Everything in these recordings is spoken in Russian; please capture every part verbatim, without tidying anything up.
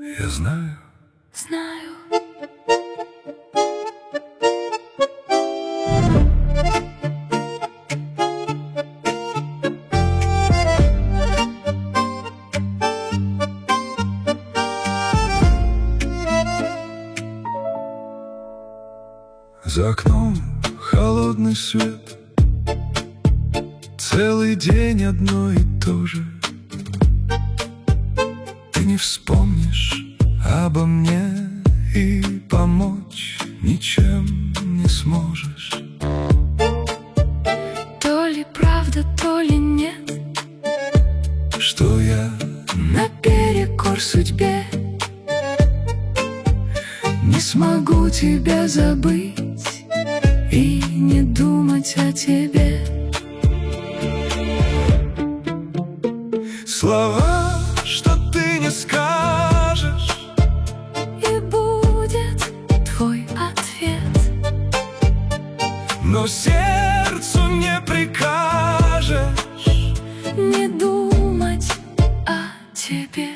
Я знаю, знаю. За окном холодный свет, целый день одно и то же. Ты не вспомнишь обо мне и помочь ничем не сможешь. То ли правда, то ли нет, что я наперекор судьбе не смогу тебя забыть и не думать о тебе. слова, что ты не скажешь, и будет твой ответ, но сердцу не прикажешь не думать о тебе.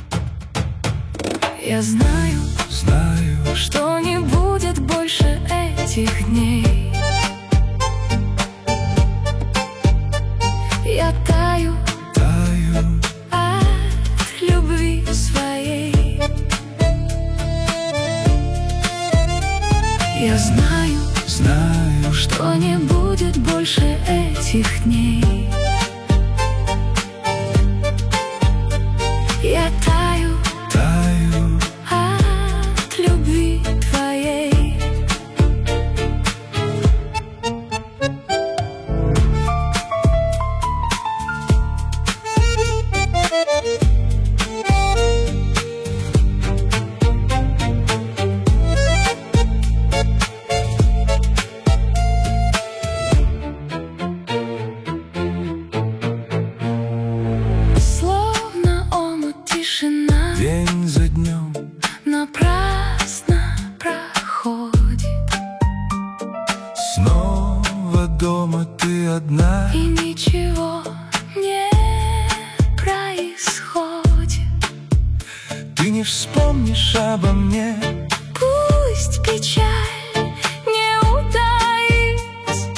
Я знаю, знаю, что не будет больше этих дней. Я таю, таю от любви своей. Я знаю, знаю, что не будет больше этих дней. Я таю, таю от любви твоей. Словно омут тишина день за днем напрасно проходит, снова дома ты одна, и ничего не происходит. ты не вспомнишь обо мне. Пусть печаль не утаит,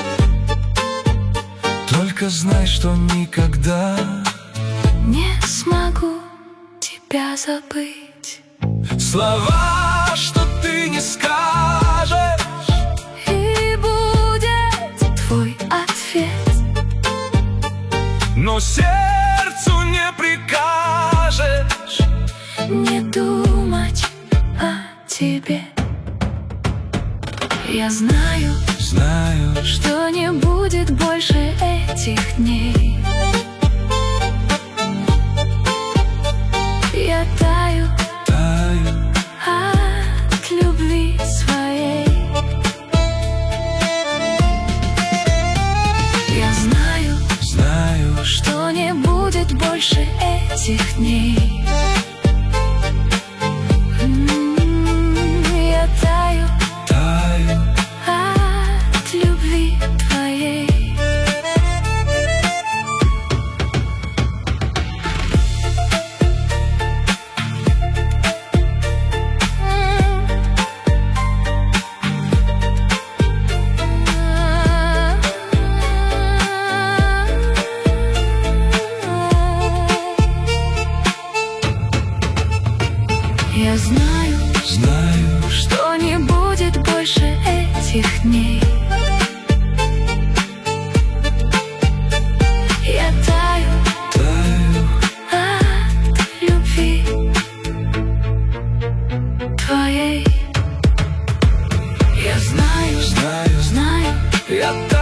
Только знай, что никогда не смогу тебя забыть, слова, что ты не скажешь, и будет твой ответ, но сердцу не прикажешь не думать о тебе. Я знаю, знаю, что не будет больше этих дней. Я таю, таю от любви своей. Я знаю, знаю, что не будет больше этих дней. М, Я таю, таю от любви твоей. Я знаю, знаю, что не будет больше этих дней. Я таю таю от любви твоей. Я знаю, знаю, знаю, я таю.